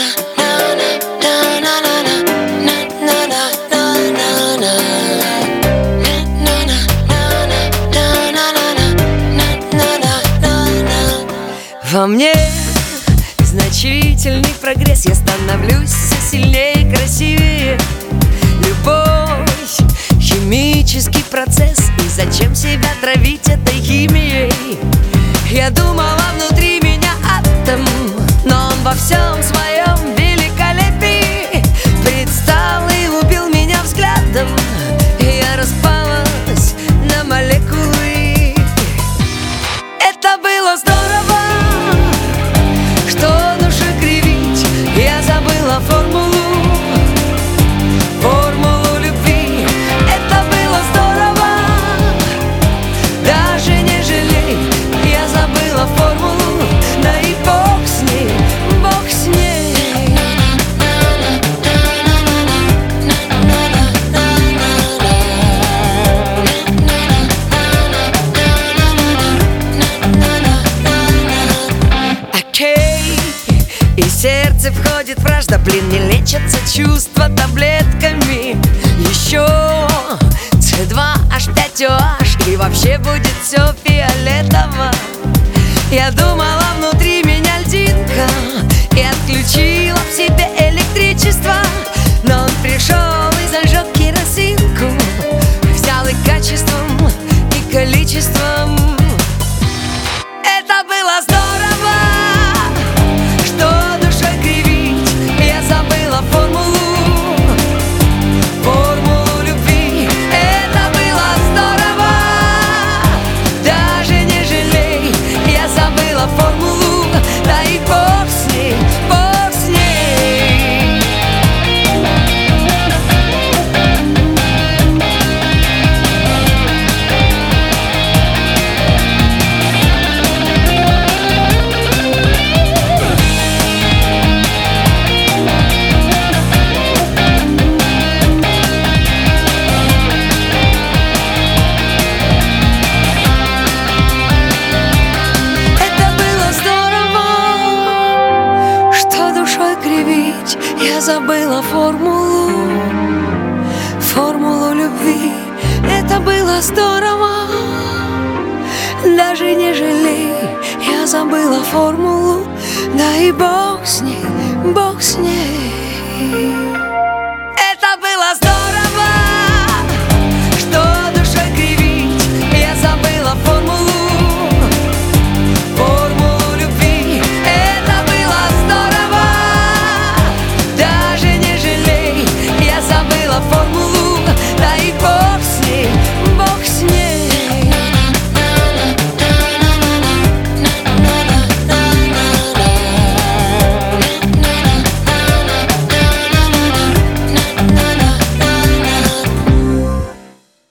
Во мне значительный прогресс, я становлюсь все сильнее и красивее. Любовь — химический процесс, и зачем себя травить этой химией? Я думала, внутри меня атом, но он во всем своем великолепии предстал и убил меня взглядом, и я распалась на молекулы. Это было здорово, что душой кривить. Я забыла формулу любви. Это было здорово, даже не жалей. Я забыла формулу, да и бог с ней, бог с ней. Окей, и сердце входит вражда. Блин, не лечатся чувства таблетками. Еще C2H5OH, и вообще будет все фиолетово. Я думала, внутри меня льдинка, и отключила в себе электричество. Но он пришел и зажег керосинку, взял и качеством, и количеством. Это было здорово, что душой кривить. Я забыла формулу любви. Это было здорово, даже не жалей. Я забыла формулу, да и бог с ней, бог с ней. Я забыла формулу любви. Это было здорово, даже не жалей. Я забыла формулу, да и бог с ней, бог с ней.